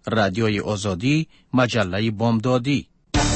رادیوی آزادی، مجله بامدادی.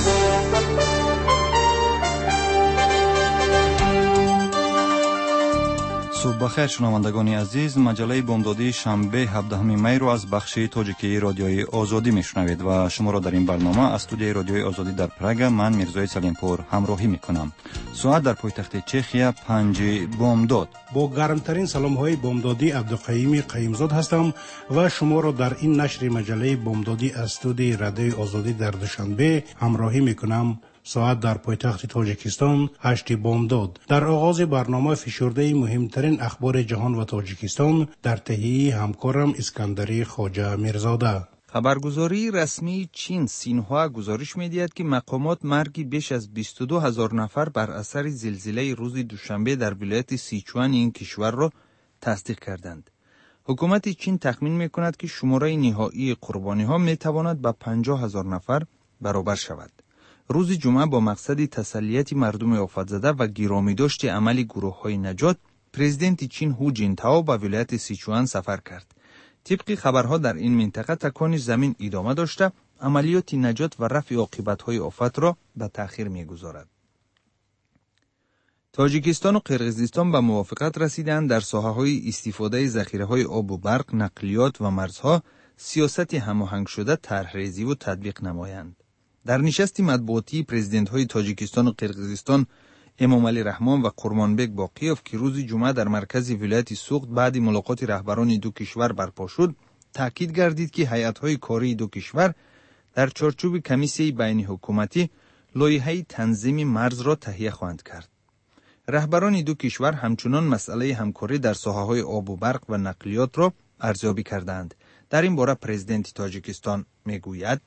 صبح بخیر شنوندگان عزیز، مجله بامدادی شنبه 17 می رو از بخش تاجیکی رادیوی آزادی میشنوید و شما را در این برنامه از استودیوی رادیوی آزادی در پراگ من میرزای سلیمپور همراهی میکنم. ساعت در پایتخت چخیا 5 بامداد. با گرمترین سلام های بامدادی عبدالقیوم قیمزاد هستم و شما را در این نشر مجله بامدادی از استودیوی رادیوی آزادی در دوشنبه همراهی میکنم. ساعت در پایتخت تاجیکستان 8 بامداد. در آغاز برنامه فشرده مهمترین اخبار جهان و تاجیکستان در تهیه همکارم اسکندری خواجه میرزاده. خبرگزاری رسمی چین سینهوا گزارش می‌دهد که مقامات مرگ بیش از 22,000 نفر بر اثر زلزله روز دوشنبه در ولایت سیچوان این کشور را تصدیق کردند. حکومت چین تخمین می‌کند که شماره نهایی قربانی‌ها می‌تواند به 50,000 نفر برابر شود. روز جمعه با مقصد تسلیت مردم آفت‌زده و گرامی‌داشت عمل گروه‌های نجات، پرزیدنت چین هو جینتائو به ولایت سیچوان سفر کرد. طبق خبرها در این منطقه تکان زمین ادامه داشته، عملیات نجات و رفع عاقبت‌های آفت را به تأخیر می‌گذارد. تاجیکستان و قرقیزستان به موافقت رسیدند در ساحه‌های استفاده ذخیره‌های آب و برق، نقلیات و مرزها سیاست هماهنگ شده طرح‌ریزی و تطبیق نمایند. در نشست مطبوعاتی پرزیدنت‌های تاجیکستان و قرقیزستان امامعلی رحمان و قرمانبک باقیوف که روز جمعه در مرکز ولایت سوخت بعد ملاقات رهبران دو کشور برپا شد، تاکید گردید که هیئت‌های کاری دو کشور در چارچوب کمیسیون بین حکومتی لایحه تنظیم مرز را تهیه خواهند کرد. رهبران دو کشور همچنان مسئله همکاری در ساحه‌های آب و برق و نقلیات را ارزیابی کردند. در این باره پرزیدنت تاجیکستان میگوید: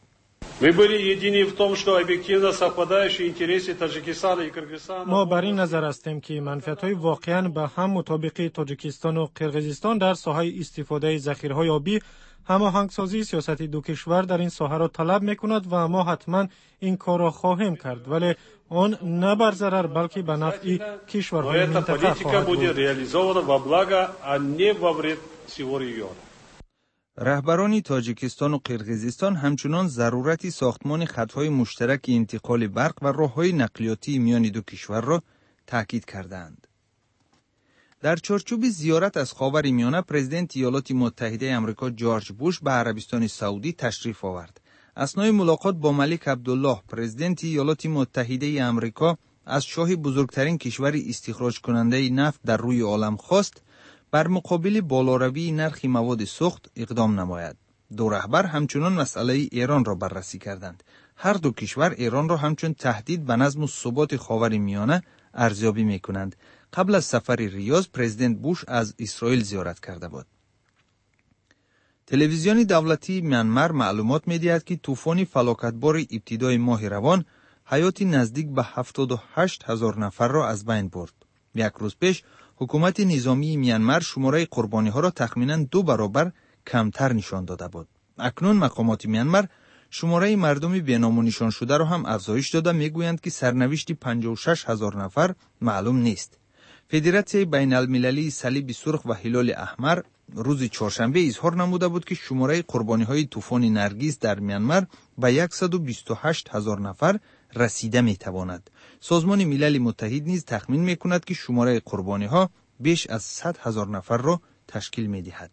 ما بر این نظر هستیم که منفعت‌های واقعاً به هم مطابق تاجیکستان و قرقیزستان در ساحه استفاده ذخیره‌های آبی هماهنگسازی سیاست دو کشور در این ساحه را طلب می‌کند و ما حتماً این کار را خواهیم کرد، ولی آن نه بر ضرر بلکه به نفع کشورهای منطقه خواهد بود. رهبران تاجیکستان و قرقیزستان همچنان ضرورت ساختمان خطهای مشترک انتقال برق و راههای نقلیاتی میان دو کشور را تاکید کردند. در چارچوب زیارت از خاورمیانه، پرزیدنت ایالات متحده آمریکا جورج بوش به عربستان سعودی تشریف آورد. اثنای ملاقات با ملک عبدالله، پرزیدنت ایالات متحده آمریکا از شاه بزرگترین کشور استخراج کننده نفت در روی عالم خواست بر مقابل بالاروی نرخ مواد سوخت اقدام نماید. دو رهبر همچنان مسئله ایران را بررسی کردند. هر دو کشور ایران را همچون تهدید به نظم و ثبات خاورمیانه ارزیابی می‌کنند. قبل از سفر ریاض، پرزیدنت بوش از اسرائیل زیارت کرده بود. تلویزیون دولتی میانمار معلومات می‌دهد که طوفان فلاکتبار ابتدای ماه روان حیات نزدیک به 78,000 نفر را از بین برد. یک روز پیش حکومت نظامی میانمار شماره قربانی‌ها را تخمیناً 2 برابر کمتر نشان داده بود. اکنون مقامات میانمار شماره مردم بی‌نام و نشان شده را هم افزایش داده، میگویند که سرنوشت 56,000 نفر معلوم نیست. فدراسیون بین‌المللی صلیب سرخ و هلال احمر روز چهارشنبه اظهار نموده بود که شماره قربانی‌های طوفان نرگس در میانمار به 128,000 نفر رسیده میتواند. سازمان ملل متحد نیز تخمین میکند که شماره قربانی‌ها بیش از 100,000 نفر را تشکیل میدهد.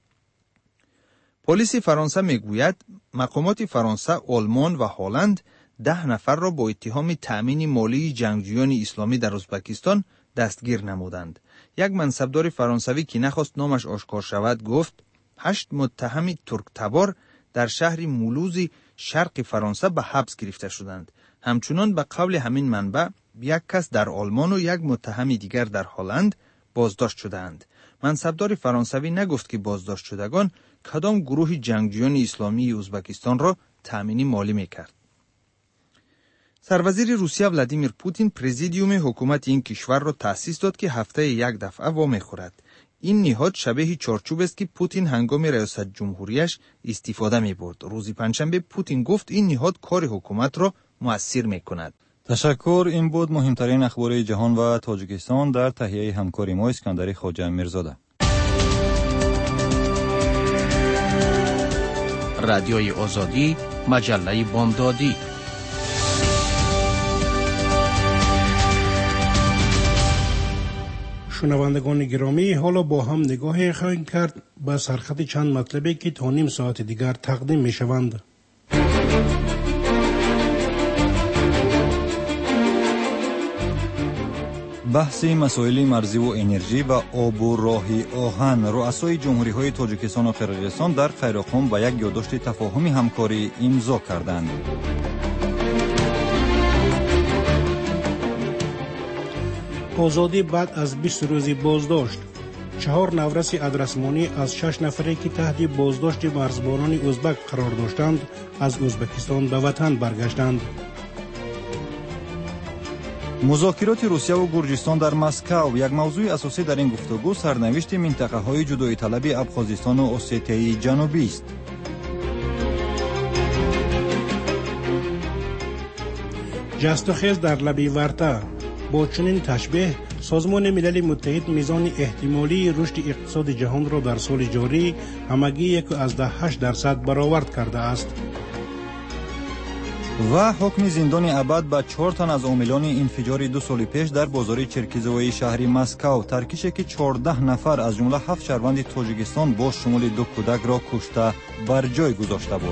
پلیس فرانسه میگوید مقامات فرانسه، آلمان و هلند 10 نفر را با اتهام تأمین مالی جنگجویان اسلامی در ازبکستان دستگیر نمودند. یک منصبدار فرانسوی که نخواست نامش آشکار شود گفت 8 متهم ترک تبار در شهر مولوز شرق فرانسه به حبس گرفته شدند. همچنان به قول همین منبع یک کس در آلمان و یک متهم دیگر در هلند بازداشت شدند. منصبدار فرانسوی نگفت که بازداشت شدگان کدام گروه جنگجویان اسلامی ازبکستان را تأمین مالی میکرد. سروزیر روسیه ولادیمیر پوتین پرزیدیوم حکومت این کشور را تأسیس داد که هفته یک دفعه وامی خورد. این نهاد شبیه چارچوب است که پوتین هنگام ریاست جمهوریش استفاده می برد. روز پنجشنبه پوتین گفت این نهاد کار حکومت را مؤثر می کند. تشکر. این بود مهمترین اخبار جهان و تاجیکستان در تهیه همکاری ما اسکندری خواجه میرزاده. رادیوی آزادی، مجله بامدادی. شنوندگان گرامی، حالا با هم نگاهی خواهیم کرد به سرخط چند مطلبی که تا نیم ساعت دیگر تقدیم می شوند. بحث مسائل مرزی و انرژی و آب و راه آهن. رؤسای جمهوری‌های تاجیکستان و قرقیزستان در خیرخان به یک یادداشت تفاهمی همکاری امضا کردند. آزادی بعد از 20 روزی بازداشت. 4 نورس ادرسمانی از 6 نفری که تحت بازداشت مرزبانان ازبک قرار داشتند از ازبکستان به وطن برگشتند. مذاکرات روسیه و گرجستان در مسکو. یک موضوع اساسی در این گفتگو سرنوشت منطقه‌های جدایی طلب ابخازستان و اسیتیای جنوبی است. جست و خیز در لبه ورطه. با چنین تشبیه سازمان ملل متحد میزان احتمالی رشد اقتصاد جهان را در سال جاری همگی 1.8% برآورد کرده است. و حکم زندان ابد به 4 تن از عاملان انفجار 2 سال پیش در بازار چرکیزوی شهری مسکو. ترکیشی که 14 نفر از جمله 7 شهروند تاجیکستان با شمول 2 کودک را کشته بر جای گذاشته بود.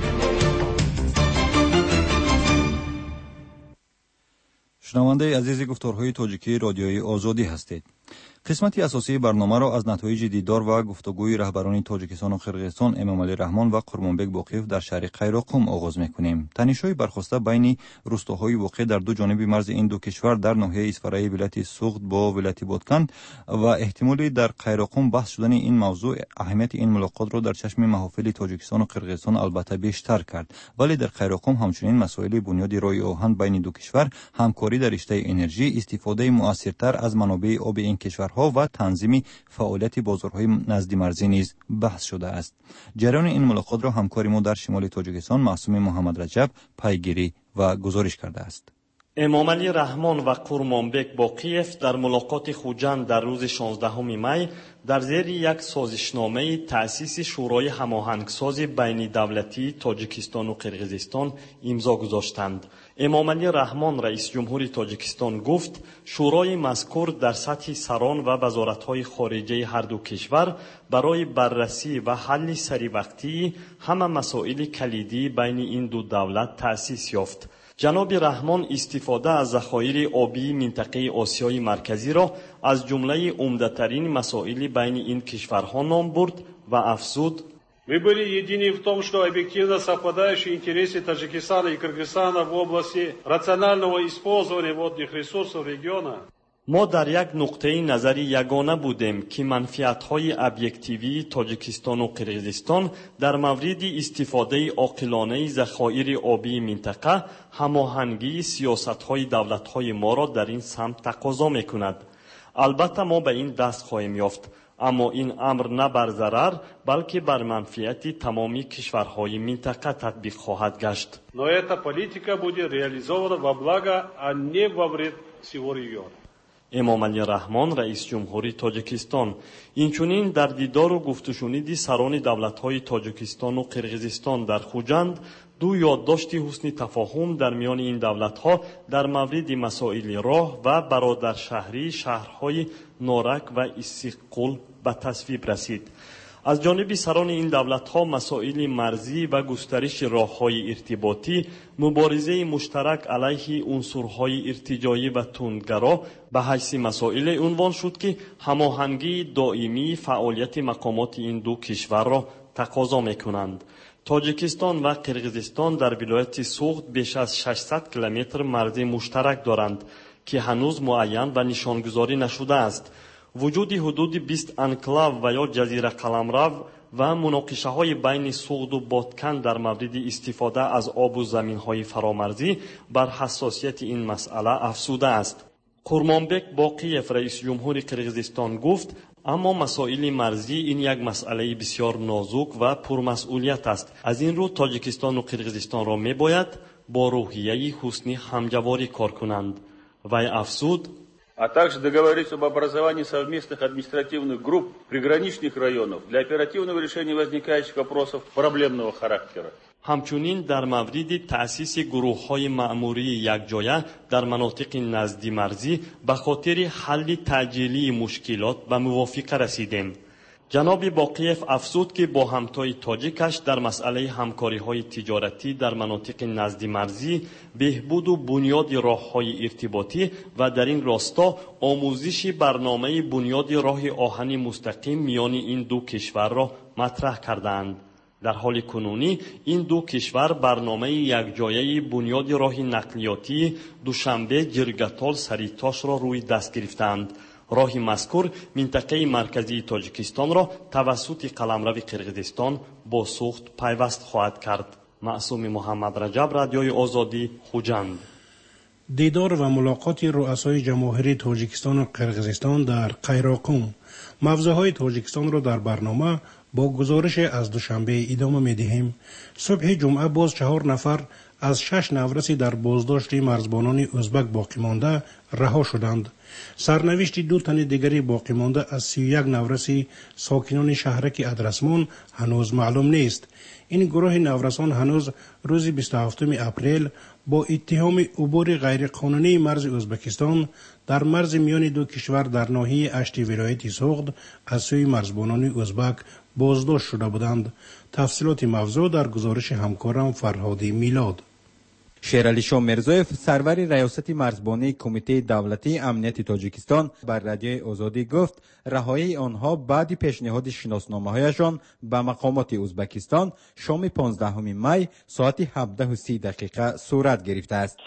شنونده عزیز گفتارهای تاجیکی رادیوی آزادی هستید. قسمت اساسی برنامه را از نتایج دیدار و گفتگوی رهبران تاجیکستان و قرقیزستان امامعلی رحمان و قرمانبک باقیف در شهر قیراقم آغاز می‌کنیم. تنش‌های برخاسته بین روستاهای واقع در دو جانب مرز این دو کشور در ناحیه اسفرای ولایت سوخت با ولایت بادکن و احتمالی در قیراقم بحث شدن این موضوع اهمیت این ملاقات را در چشم محافل تاجیکستان و قرقیزستان البته بیشتر کرد، ولی در قیراقم همچنین مسائل بنیادی راه آهن بین دو کشور، همکاری در رشته انرژی، استفاده مؤثرتر از منابع آب این کشورها و تنظیم فعالیت بازارهای نزدی مرزی نیز بحث شده است. جریان این ملاقات را همکار ما در شمال تاجیکستان معصوم محمد رجب پیگیری و گزارش کرده است. امامعلی رحمان و قرمانبک باقیف در ملاقات خوجند در روز 16 می در زیر یک سازشنامه تأسیس شورای هماهنگساز بین دولتی تاجیکستان و قرقیزستان امضا گذاشتند. امامعلی رحمان رئیس جمهوری تاجیکستان گفت شورای مذکور در سطح سران و وزارت‌های خارجه هر دو کشور برای بررسی و حل سری وقتی همه مسائل کلیدی بین این دو دولت تأسیس یافت. جناب رحمان استفاده از ذخایر آبی منطقه آسیای مرکزی را از جمله عمده‌ترین مسائل بین این کشورها نام برد و افزود: Мы были едины в том, что объективно совпадающие интересы Таджикистана и Кыргызстана в области рационального использования водных ресурсов региона. ما در یک نقطه نظری یگانه بودیم که منفعت‌های ابجکتیوی تاجیکستان و قرقیزستان در مورد استفاده عاقلانه ذخایر آبی منطقه هماهنگی سیاست‌های دولت‌های ما را در این سمت تقاضا می‌کند. البته ما به این دست خواهیم یافت، اما این امر نه بر ضرر بلکه بر منفعت تمامی کشورهای منطقه تطبیق خواهد گشت. Но эта политика будет реализована во благо, а не во вред всего региона. امامعلی رحمان رئیس جمهوری تاجیکستان اینچنین در دیدار و گفتشنید سران دولت‌های تاجیکستان و قرقیزستان در خوجند دو یادداشت حسن تفاهم در میان این دولت‌ها در مورد مسائل راه و برادرشهری شهرهای نارک و استقلال به تصویب رسید. از جانب سران این دولت‌ها مسائل مرزی و گسترش راه‌های ارتباطی، مبارزه مشترک علیه عنصرهای ارتجاعی و تندگرا به حیث مسائل عنوان شد که هماهنگی دائمی فعالیت مقامات این دو کشور را تقاضا می‌کنند. تاجیکستان و قرقیزستان در ولایت سوخت بیش از 600 کیلومتر مرز مشترک دارند که هنوز معین و نشانگذاری نشده است. وجود حدود 20 انکلاو و یا جزیره قلمرو و مناقشه‌های بین سوخت و بادکن در مورد استفاده از آب و زمین‌های فرامرزی بر حساسیت این مسئله افزوده است. قرمانبک باقیف رئیس جمهوری قرقیزستان گفت اما مسائل مرزی این یک مسئله بسیار نازک و پرمسئولیت است. از این رو تاجیکستان و قرقیزستان را می‌باید با روحیه حسن همجواری کار کنند. و افزود: а также договориться об образовании совместных административных групп приграничных районов для оперативного решения возникающих вопросов проблемного характера. ҳамчунин дар мавриди таъсиси гурӯҳҳои маъмурии якҷоя дар манотиқи назди марзӣ ба хотири ҳалли таъҷилии мушкилот ба мувофиқа расидем. ҷаноби боқиев афзуд ки бо ҳамтои тоҷикаш дар масъалаи ҳамкориҳои тиҷоратӣ дар манотиқи назди марзӣ беҳбуду бунёди роҳҳои иртиботӣ ва дар ин росто омӯзиши барномаи бунёди роҳи оҳани мустақим миёни ин ду кишварро матраҳ кардаанд. дар ҳоли кунунӣ ин ду кишвар барномаи якҷояи бунёди роҳи нақлиётии душанбе ҷиргатол саритошро рӯй даст гирифтаанд. роҳи мазкур минтақаи марказии тоҷикистонро тавассути қаламрави қирғизистон бо сӯхт пайваст хоҳад кард. маъсуми муҳаммадраҷаб, радиои озодӣ, хуҷанд. дидор ва мулоқоти руъасои ҷамоҳири тоҷикистону қирғизистон дар қайроқум. мавзӯъҳои тоҷикистонро дар барнома бо гузориш аз душанбе идома медиҳем. субҳи ҷумъа боз 4 нафар аз 6 навраси дар боздошти марзбонони ӯзбак боқимонда раҳо шуданд. сарнавишти 2 тани дигари боқимонда аз 31 навраси сокинони шаҳраки Адрасмон ҳанӯз маълум нест. ин гурӯҳи наврасон ҳанӯз рӯзи 27 апрел бо иттиҳоми убури ғайриқонунии марзи ӯзбекистон дар марзи миёни ду кишвар дар ноҳияи ашти вилояти Суғд аз сӯи марзбонони ӯзбак боздошт шуда буданд. тафсилоти мавзӯъ дар гузориши ҳамкорам Фарҳоди Милод. шералишо Мирзоев, сарвари раёсати марзбонии кумитаи давлатии амнияти Тоҷикистон, бар радиои Озодӣ гуфт, раҳоии онҳо баъди пешниҳоди шиносномаҳояшон ба мақомоти Ӯзбекистон шоми 15 май соати 17:30 сурат гирифтааст.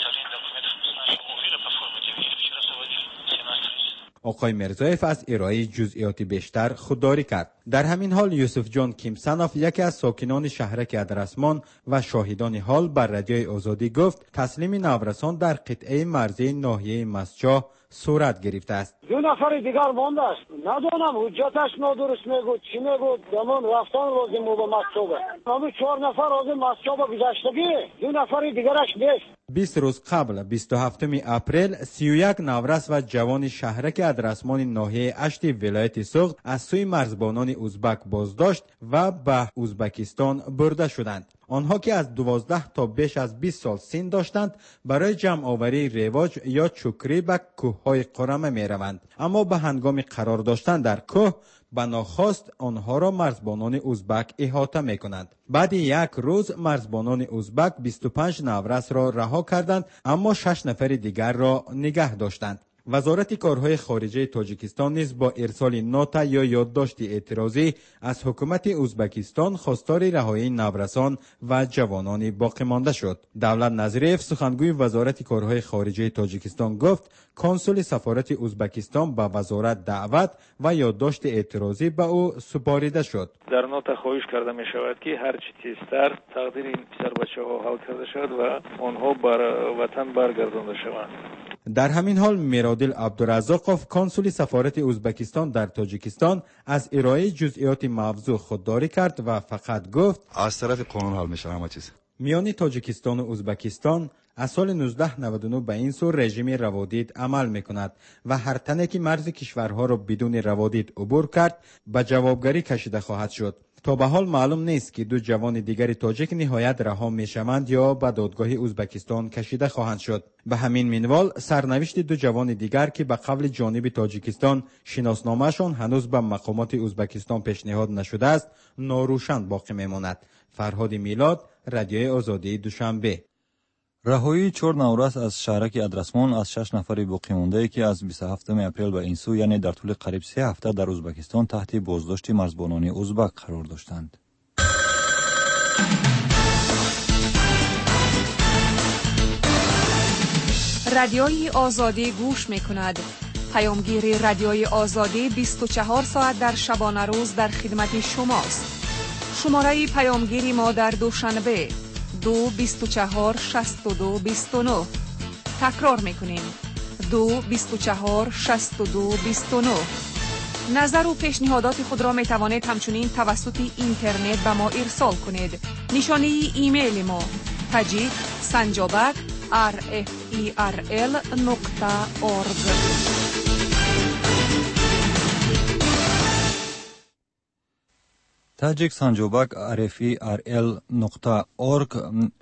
оқой Мирзоев аз ироаи ҷузъиёти бештар худдорӣ кард. дар ҳамин ҳол Юсуфҷон Кимсанов, яке аз сокинони шаҳраки Адрасмон ва шоҳидони ҳол, бар радиои Озодӣ гуфт, таслими наврасон дар қитъаи марзии ноҳияи Масчоҳ сурат гирифтааст. 2 нафари дигар мондааст. надонам ҳуҷҷаташ нодуруст мегӯд, чӣ мегӯд, дамон рафтан лозим бо Масчоба. ҳамин 4 нафар ҳозир Масчоба гузаштагӣ, 2 нафари дигараш нест. 20 рӯз қабл 27 апрел 31 наврас ва ҷавони шаҳраки Адрасмони ноҳияи ашти вилояти Суғд аз сӯи марзбонони ӯзбак боздошт ва ба Ӯзбекистон бурда шуданд. онҳо ки аз 12 то беш аз 20 сол син доштанд, барои ҷамъоварии ревоҷ ё чукрӣ ба кӯҳҳои Қурама мераванд. аммо ба ҳангоми қарор доштан дар кӯҳ ба нохост онҳоро марзбонони ӯзбак иҳота мекунанд. баъди як рӯз марзбонони ӯзбак 25 наврасро раҳо карданд, аммо 6 нафари дигарро нигаҳ доштанд. вазорати корҳои хориҷаи Тоҷикистон низ бо ирсоли нота ё ёддошти эътирозӣ аз ҳукумати Ӯзбекистон хостори раҳоии наврасон ва ҷавонони боқимонда шуд. Давлат Назириев, сухангӯи вазорати корҳои хориҷаи Тоҷикистон, гуфт, консули сафорати Ӯзбекистон ба вазорат даъват ва ёддошти эътирозӣ ба ӯ супорида шуд. дар нота хоҳиш карда мешавад ки ҳарчи тезтар тақдири ин писарбачаҳо ҳал карда шавад ва онҳо бар ватан баргардонда шаванд. дар ҳамин ҳол Миродил Абдураззоқов, консули сафорати Ӯзбекистон дар Тоҷикистон, аз ироаи ҷузъиёти мавзӯъ худдорӣ кард ва фақат гуфт, аз тарафи қонун ҳал мешавад ҳама чиз. миёни Тоҷикистону Ӯзбекистон аз соли 1999 ба ин сӯ режими раводид амал мекунад ва ҳар тане ки марзи кишварҳоро бидуни раводид убур кард, ба ҷавобгарӣ кашида хоҳад шуд. то ба ҳол маълум нест ки ду ҷавони дигари тоҷик ниҳоят раҳо мешаванд ё ба додгоҳи Ӯзбекистон кашида хоҳанд шуд. ба ҳамин минвол сарнавишти ду ҷавони дигар ки ба қавли ҷониби Тоҷикистон шиносномаашон ҳанӯз ба мақомоти Ӯзбекистон пешниҳод нашудааст, норӯшан боқӣ мемонад. Фарҳоди Милод, радиои Озодӣ, Душанбе. раҳоии 4 наврас аз шаҳраки Адрасмон аз 6 нафари боқимондае ки аз 27 апрел ба ин сӯ, яъне дар тӯли қариб 3 ҳафта дар Ӯзбекистон таҳти боздошти марзбонони ӯзбак қарор доштанд. радиои Озодӣ гӯш мекунад. паёмгири радиои Озодӣ 24 соат дар шабона рӯз дар хидмати шумост. шумораи паёмгири мо дар Душанбе 2246229. تکرار میکنیم 2246229. نظر و پیشنهادات خود را می توانید همچنین توسط اینترنت به ما ارسال کنید. نشانی ایمیل ما tajik.sanjobak rferl.org. تاجیک سانجوبک rferl.org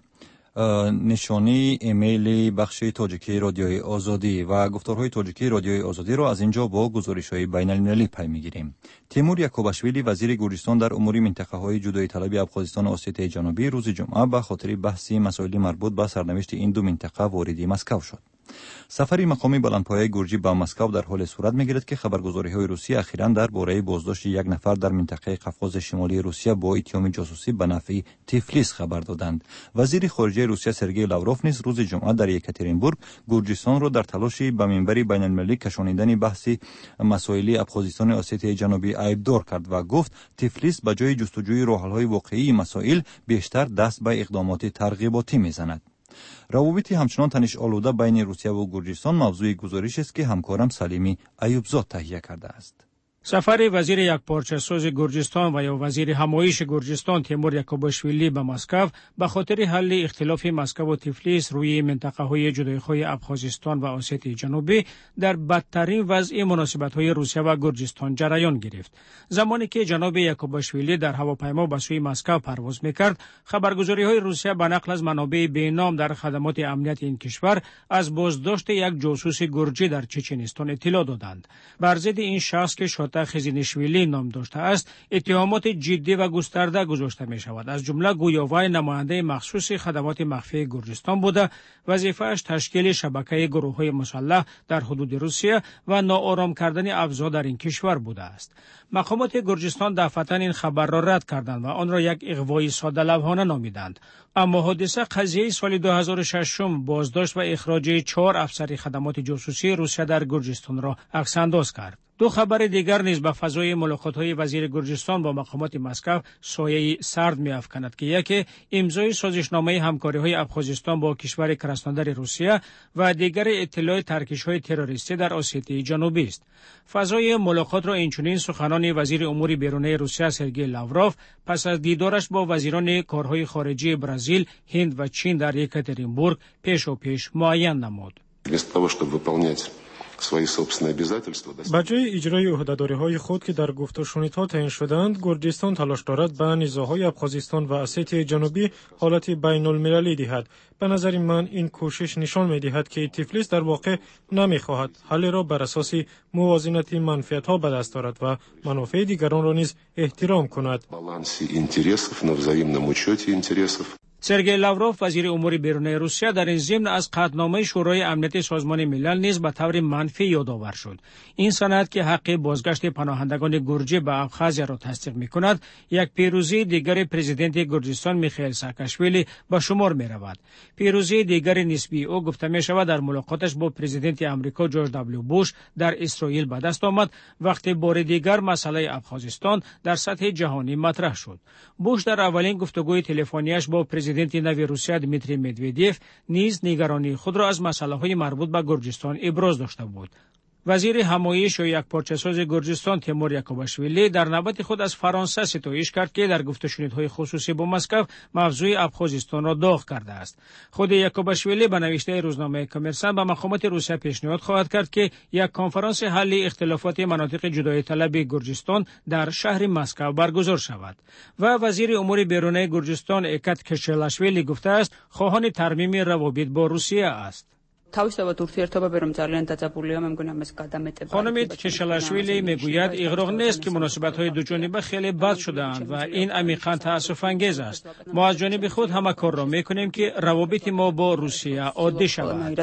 نشانی ایمیل بخش تاجیکی رادیوی آزادی و گفتارهای تاجیکی رادیوی آزادی را از اینجا با گزارش‌های بین‌المللی پی می‌گیریم. تیمور یعقوباشویلی وزیر گورجستان در امور منطقه‌های جدایی طلبی ابخازستان و اسیای جنوبی روز جمعه به خاطر بحث مسائل مربوط به سرنوشت این دو منطقه وارد مسکو شد. سفری مقامی بلندپایه گورجی به مسکو در حال صورت می‌گیرد که خبرگزاری‌های روسیه اخیراً درباره بازداشت یک نفر در منطقه قفقاز شمالی روسیه با اتهام جاسوسی به نفع تیفلیس خبر دادند. وزیر خارجه روسیه سرگئی لاوروف نیز روز جمعه در یکاترینبورگ گورجستان را در تلاشی به منبر بین‌المللی کشانیدن بحث مسائل ابخازستان و اسیای جنوبی عیبدار کرد و گفت تیفلیس به جای جستجوی راه‌حل‌های واقعی مسائل بیشتر دست به اقدامات ترغیباتی می‌زند. روابط همچنان تنش آلوده بین روسیه و گورجستان موضوع گزارش است که همکارم سلیمی ایوبزاد تهیه کرده است. سفر وزیر یکپارچه‌ساز گورجستان و یا وزیر همایش گورجستان تیمور یعقوباشویلی به مسکو به خاطر حل اختلاف مسکو و تیفلیس روی منطقه‌های جدایی‌خواه ابخازستان و اسیای جنوبی در بدترین وضع مناسبت‌های روسیه و گورجستان جریان گرفت. زمانی که جناب یعقوباشویلی در هواپیما به سوی مسکو پرواز می‌کرد، خبرگزاری‌های روسیه به نقل از منابع بی‌نام در خدمات امنیت این کشور از بازداشت یک جاسوس گورجی در چچنستان اطلاع دادند. بر ضد این شخص که خزینشویلی نام داشته است، اتهامات جدی و گسترده گذاشته می شود. از جمله گویا وی نماینده مخصوص خدمات مخفی گورجستان بوده، وظیفه‌اش تشکیل شبکه گروه‌های مسلح در حدود روسیه و ناآرام کردن افزا در این کشور بوده است. مقامات گورجستان دفعتاً این خبر را رد کردند و آن را یک اغوای ساده لوحانه نامیدند. اما حادثه قضیه سال 2006 بازداشت و اخراج 4 افسر خدمات جاسوسی روسیه در گورجستان را عکس‌انداز کرد. دو خبر دیگر نیز به فضای ملاقات‌های وزیر گورجستان با مقامات مسکو سایه سرد می‌افکند که یکی امضای سازشنامه همکاری‌های ابخازستان با کشور کراسنودار روسیه و دیگر اطلاع ترکش‌های تروریستی در آسیای جنوبی است. فضای ملاقات را اینچنین سخنان وزیر امور بیرونی روسیه سرگئی لاوروف پس از دیدارش با وزیران کارهای خارجه برزیل، هند و چین در یکاترینبورگ پیش معین نمود. با جای اجرای عهده‌داری‌های خود که در گفت‌وشنودها تعیین شدند، گورجستان تلاش دارد به نزاع‌های ابخازستان و اسیای جنوبی حالت بین‌المللی دهد. به نظر من این کوشش نشان می‌دهد که تیفلیس در واقع نمی‌خواهد حل را بر اساس موازنت منفعت‌ها به دست آورد و منافع دیگران را نیز احترام کند. سرگئی لاوروف وزیر امور بیرونی روسیه در این ضمن از قطعنامه شورای امنیت سازمان ملل نیز به طور منفی یادآور شد. این سند که حق بازگشت پناهندگان گورجی به ابخازیا را تصدیق می‌کند، یک پیروزی دیگر پرزیدنت گورجستان میخائیل ساکاشویلی به شمار می‌رود. پیروزی دیگر نسبی او گفته می‌شود در ملاقاتش با پرزیدنت آمریکا جورج دبلیو بوش در اسرائیل به دست آمد وقتی بار دیگر مسئله ابخازستان در سطح جهانی مطرح شد. بوش در اولین گفتگوی تلفنیش با پرزیدنت نوی روسیه دیمیتری مدودیف نیز نگرانی خود را از مسائل مربوط به گورجستان ابراز داشته بود. وزیر همایش و یکپارچه‌ساز گورجستان تیمور یعقوباشویلی در نوبت خود از فرانسه ستایش کرد که در گفت‌وشنودهای خصوصی با مسکو موضوع ابخازستان را داغ کرده است. خود یعقوباشویلی به نوشته روزنامه کمرسان به مقامات روسیه پیشنهاد خواهد کرد که یک کنفرانس حل اختلافات مناطق جدایی طلب گورجستان در شهر مسکو برگزار شود. و وزیر امور بیرونی گورجستان اکات کشلاشویلی گفته است خواهان ترمیم روابط با روسیه است. خانم کشلاشویلی میگوید اغراق نیست که مناسبت‌های دو جانبه خیلی بد شده‌اند و این عمیقاً تأسف انگیز است. ما از جانب خود همه کار را میکنیم که روابط ما با روسیه عادی شود.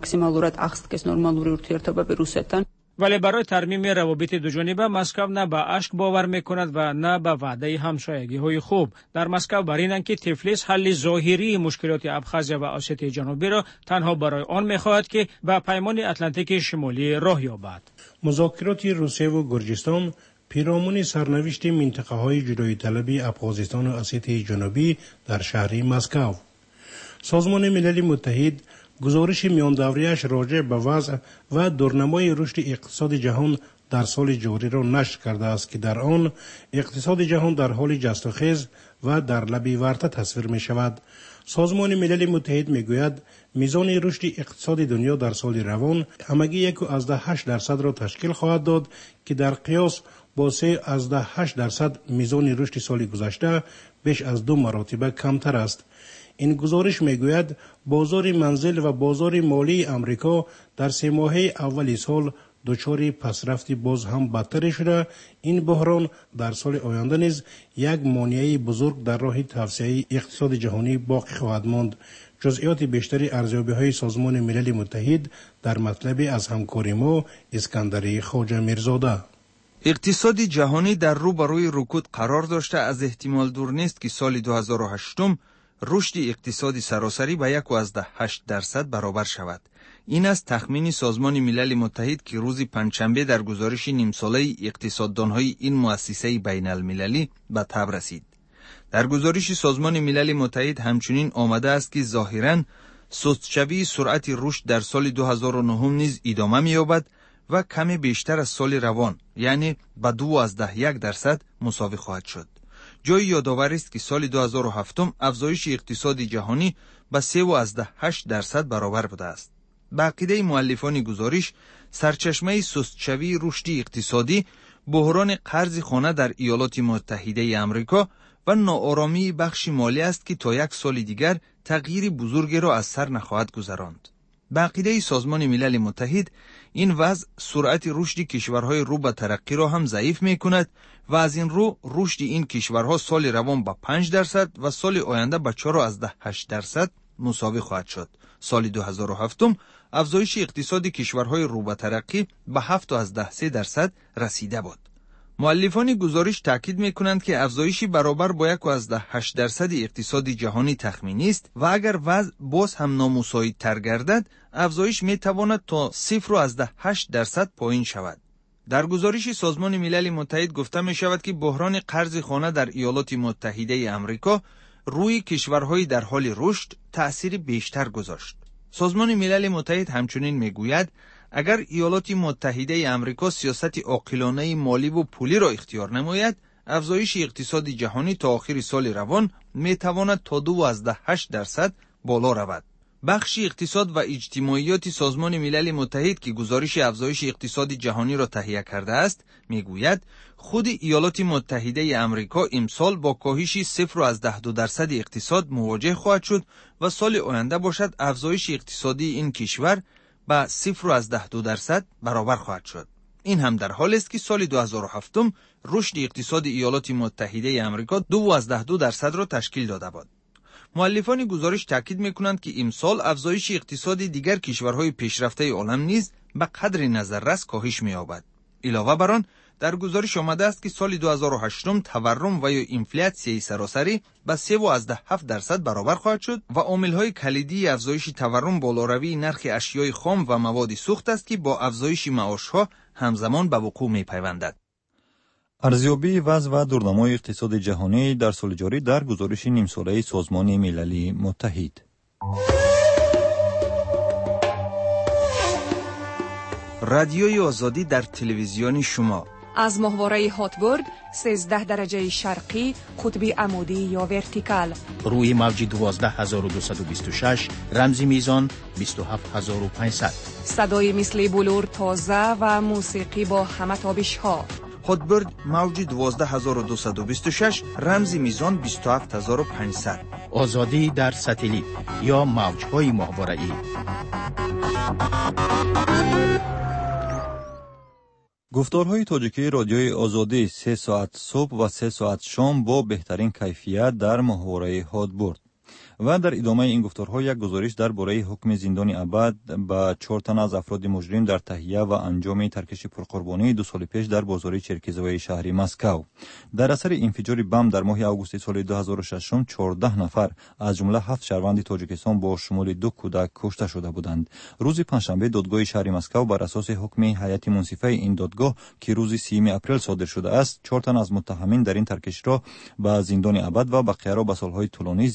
ولی برای ترمیم روابط دو جانبه مسکو نه به اشک باور میکند و نه به وعده همسایگی‌های خوب. در مسکو بر اینند که تیفلیس حل ظاهری مشکلات ابخازیا و اسیای جنوبی را تنها برای آن میخواهد که به پیمان اتلانتیک شمالی راه یابد. مذاکرات روسیه و گورجستان پیرامون سرنوشت منطقه‌های جدایی طلبی ابخازستان و اسیای جنوبی در شهر مسکو. سازمان ملل متحد گزارش میان دوریش راجع به وضع و دورنمای رشد اقتصاد جهان در سال جاری را نشر کرده است که در آن اقتصاد جهان در حال جست و خیز و در لب ورطه تصویر می شود. سازمان ملل متحد می گوید میزان رشد اقتصاد دنیا در سال روان همگی 1.8% را تشکیل خواهد داد که در قیاس با 3.8% میزان رشد سال گذشته بیش از 2 مراتب کمتر است. این گزارش میگوید بازار منزل و بازار مالی امریکا در 3 ماهه اول سال دچار پسرفتی باز هم بدتر شده. این بحران در سال آینده نیز یک مانع بزرگ در راه توسعه اقتصاد جهانی باقی خواهد ماند. جزئیات بیشتری ارزیابی‌های سازمان ملل متحد در مطلب از همکاری ما اسکندر خواجه میرزاده. اقتصاد جهانی در رو به روی رکود قرار داشته از احتمال دور نیست که سال 2008 رشد اقتصادی سراسری به 1.8% برابر شود. این از تخمین سازمان ملل متحد که روز پنجشنبه در گزارش نیمساله اقتصاددانهای این مؤسسه بین المللی به تب رسید. در گزارش سازمان ملل متحد همچنین آمده است که ظاهراً سست‌شوی سرعت رشد در سال 2009 نیز ادامه می‌یابد و کمی بیشتر از سال روان، یعنی به 2.1% مساوی خواهد شد. جای یادآور است که سال 2007 افزایش اقتصادی جهانی به 3.8% برابر بوده است. به عقیده مؤلفان گزارش، سرچشمه سست‌شوی رشد اقتصادی بحران قرض خانه در ایالات متحده آمریکا و ناآرامی بخش مالی است که تا 1 سال دیگر تغییر بزرگی را از سر نخواهد گذراند. به عقیده سازمان ملل متحد، این وضع سرعت رشد کشورهای رو به ترقی را هم ضعیف می‌کند و از این رو رشد این کشورها سال روان به 5% و سال آینده به 4.8% مساوی خواهد شد. سال 2007 افزایش اقتصاد کشورهای رو به ترقی به 7.3% رسیده بود. مؤلفان گزارش تاکید می‌کنند که افزایشی برابر با 1.8% اقتصاد جهانی تخمینی است و اگر وضع باز هم نامساعدتر گردد، افزایش می‌تواند تا 0.8% پایین شود. در گزارش سازمان ملل متحد گفته می‌شود که بحران قرض خانه در ایالات متحده آمریکا روی کشورهای در حال رشد تأثیر بیشتر گذاشت. سازمان ملل متحد همچنین می‌گوید اگر ایالات متحده آمریکا سیاست عاقلانه مالی و پولی را اختیار نماید، افزایش اقتصاد جهانی تا آخر سال روان می‌تواند تا 2.8% بالا رود. بخش اقتصاد و اجتماعیات سازمان ملل متحد که گزارش افزایش اقتصاد جهانی را تهیه کرده است، میگوید خود ایالات متحده آمریکا امسال با کاهش 0.2% اقتصاد مواجه خواهد شد و سال آینده باشد افزایش اقتصادی این کشور به 0.2% برابر خواهد شد. این هم در حالی است که سال 2007 رشد اقتصاد ایالات متحده آمریکا 2.2% را تشکیل داده بود. مؤلفان گزارش تاکید می‌کنند که امسال افزایش اقتصاد دیگر کشورهای پیشرفته عالم نیز به قدر نظررس کاهش می‌یابد. علاوه بر آن، در گزارش آمده است که سال 2008 تورم و یا انفلاسیون سراسری به 3.7% برابر خواهد شد و عامل‌های کلیدی افزایش تورم بالاروی نرخ اشیاء خام و مواد سوخت است که با افزایش معاش‌ها همزمان به وقوع می‌پیوندد. ارزیابی وضع و دورنمای اقتصاد جهانی در سال جاری در گزارش نیمساله سازمان ملل متحد. رادیوی آزادی در تلویزیون شما از ماهواره هاتبرد 13 درجه شرقی قطب عمودی یا ورتیکال، روی موج 12226 رمزی میزان 27500، صدای مثل بلور تازه و موسیقی با همه تابش ها. هاتبرد موج 12226 رمزی میزان 27500. آزادی در ساتلیت یا موج‌های ماهواره‌ای. گفتارهای تاجیکی رادیوی آزادی 3 ساعت صبح و 3 ساعت شام با بهترین کیفیت در ماهواره هاتبرد. و در ادامه این گفتارها یک گزارش درباره حکم زندان ابد به 4 تن از افراد مجرم در تهیه و انجام ترکش پرقربانی 2 سال پیش در بازار چرکیزوی شهر مسکو. در اثر انفجار بم در ماه آگوست سال 2006 14 نفر از جمله 7 شهروند تاجیکستان با شمول 2 کودک کشته شده بودند. روز پنجشنبه دادگاه شهر مسکو بر اساس حکم هیئت منصفه این دادگاه که روز 3 اپریل صادر شده است، 4 تن از متهمین در این ترکش را به زندان ابد و بقیه را به سالهای طولانی زندان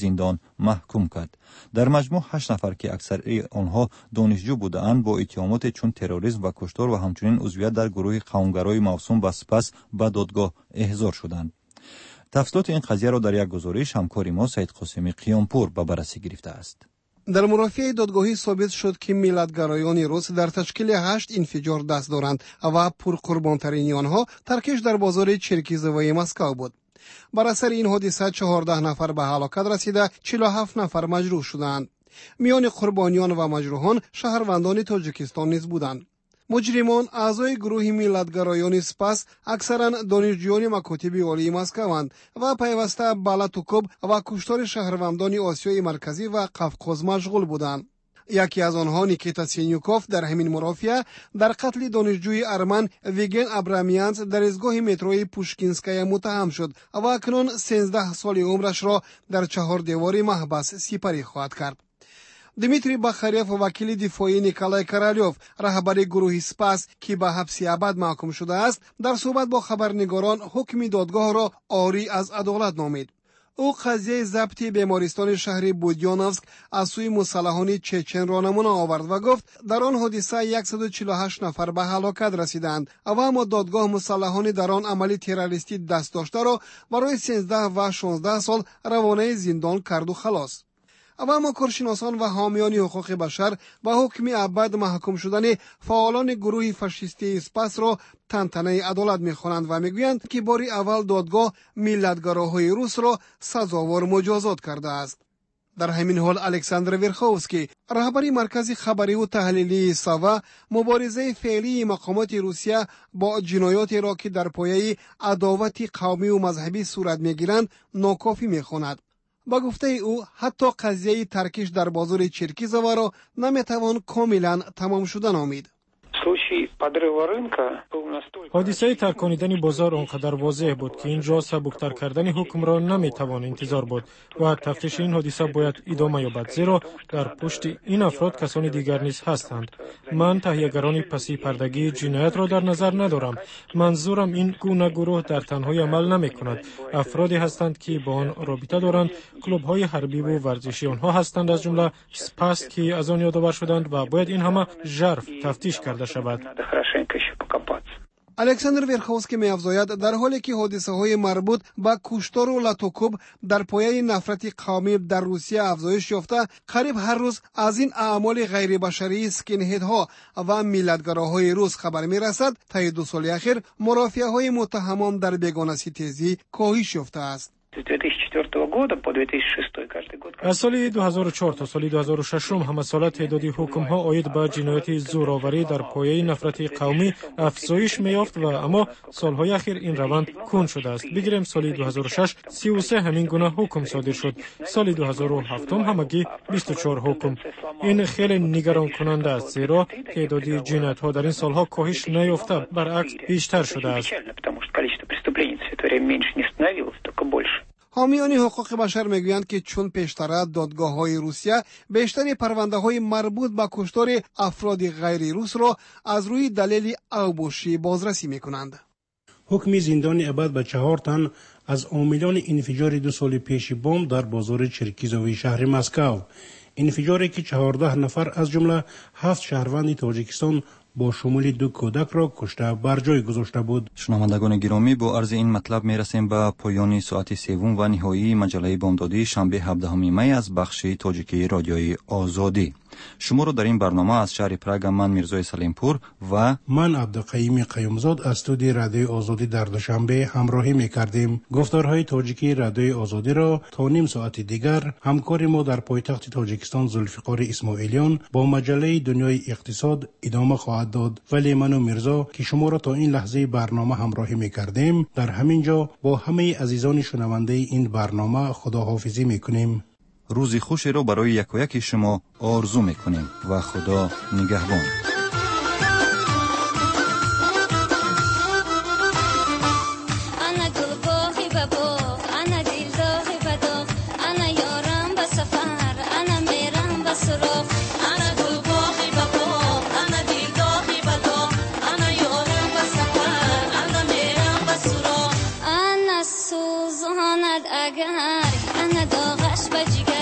محکوم کرد. در مجموع 8 نفر که اکثر آنها دانشجو بودند با اتهامات چون تروریسم و کشتار و همچنین عضویت در گروه قومگرای موسوم به سپس به دادگاه احضار شدند. تفصیلات این قضیه را در یک گزارش همکار ما سید قاسمی قیامپور به بررسی گرفته است. در مرافعه دادگاهی ثابت شد که ملتگرایان روس در تشکیل 8 انفجار دست دارند و پرقربانترین آنها ترکش در بازار چرکیزوی مسکو بود. بر اثر این حادثه 14 نفر به هلاکت رسیده، 47 نفر مجروح شدند. میان قربانیان و مجروحان شهروندان تاجیکستان نیز بودند. مجرمان اعضای گروه ملتگرایان سپس اکثرا دانشجویان مکاتب عالی مسکوند و پیوسته به لطکوب و کشتار شهروندان آسیای مرکزی و قفقاز مشغول بودند. یکی از آنها نیکیتا سینیوکوف در همین مرافعه در قتل دانشجوی ارمن ویگن ابرامیانس در ایستگاه متروی پوشکینسکای متهم شد و اکنون 13 سال عمرش را در 4 دیواری محبس سپری خواهد کرد. دمیتری بخاریف وکیل دفاعی نیکولای کرالیوف رهبر گروه سپاس که به حبس ابد محکوم شده است در صحبت با خبرنگاران حکم دادگاه را عاری از عدالت نامید. او قضیه ضبط بیمارستان شهر بودیانوفسک از سوی مسلحان چچن را نمونه آورد و گفت در آن حادثه 148 نفر به هلاکت رسیدند و اما دادگاه مسلحان در آن عملی تروریستی دست داشته را برای 13 و 16 سال روانه زندان کرد و خلاص. اما کارشناسان و حامیان حقوق بشر به حکم ابد محکوم شدن فعالان گروه فاشیستی سپاس را تنتنه عدالت می‌خوانند و میگویند که بار اول دادگاه ملتگراهای روس را سزاوار مجازات کرده است. در همین حال الکساندر ویرخوفسکی رهبر مرکز خبری و تحلیلی ساوا مبارزه فعلی مقامات روسیه با جنایات را که در پایه عداوت قومی و مذهبی صورت می‌گیرند ناکافی می‌خواند. با گفته او حتی قضیه ترکش در بازار چرکیزوه را نمیتوان کاملا تمام شدن آمید. حادثه ترکانیدن بازار آنقدر واضح بود که اینجا سبکتر کردن حکم را نمیتوان انتظار بود و تفتیش این حادثه باید ادامه یابد، زیرا در پشت این افراد کسان دیگر نیز هستند. من تهیه‌گران پسی پردگی جنایت را در نظر ندارم. منظورم این گونه گروه در تنهایی عمل نمی کند. افرادی هستند که با آن رابطه دارند. کلوب‌های حربی و ورزشی آنها هستند، از جمله سپاس که از آن یادآور شدند و باید این همه ژرف تفتیش کرده شود. الکساندر ویرخوفسکی می‌افزاید در حالی که حادثه‌های مربوط به کشتار و لطوکوب در پایه نفرت قومی در روسیه افزایش یافته، قریب هر روز از این اعمال غیر بشری اسکینهدها و ملتگراهای روس خبر می‌رسد. طی 2 سال اخیر مرافعه‌های متهمان در بیگانه ستیزی کاهش یافته است. از سال 2004 تا سال 2006 همه سال تعداد حکم‌ها عاید به جنایت زورآوری در پایه نفرت قومی افزایش می‌یافت و اما سال‌های اخیر این روند کند شده است. بگیریم سال 2006 33 همین گونه حکم صادر شد. سال 2007 همگی 24 حکم. این خیلی نگران کننده است، زیرا تعداد جنایت‌ها در این سال‌ها کاهش نیافته، برعکس بیشتر شده است. حامیان حقوق بشر میگویند که چون پیشتر دادگاه‌های روسیه بیشتر پرونده‌های مربوط به کشتار افراد غیر روس را از روی دلیل اوبوشی بازرسی میکنند. حکم زندان ابد به 4 تن از عاملان انفجار 2 سال پیش بمب در بازار چرکیزوی شهر مسکو، انفجاری که 14 نفر از جمله 7 شهروند تاجیکستان با شمول 2 کودک را کشته بر جای گذاشته بود. شنوندگان گرامی، با عرض این مطلب میرسیم به پایان ساعت سوم و نهایی مجله بامدادی شنبه 17 می از بخش تاجیکی رادیوی آزادی. شما را در این برنامه از شهر پراگ من میرزای سلیمپور و من عبدالقیوم قیومزاد از استودیوی رادیوی آزادی در دوشنبه همراهی میکردیم. گفتارهای تاجیکی رادیوی آزادی را تا نیم ساعت دیگر همکار ما در پایتخت تاجیکستان ذوالفقار اسماعیلیان با مجله دنیای اقتصاد ادامه خواهد داد. ولی من و میرزا که شما را تا این لحظه برنامه همراهی میکردیم در همین جا با همه عزیزان شنونده این برنامه خداحافظی میکنیم. روزی خوشی را برای یک و یک شما آرزو میکنیم و خدا نگهبان. اگر انا داغش بجگر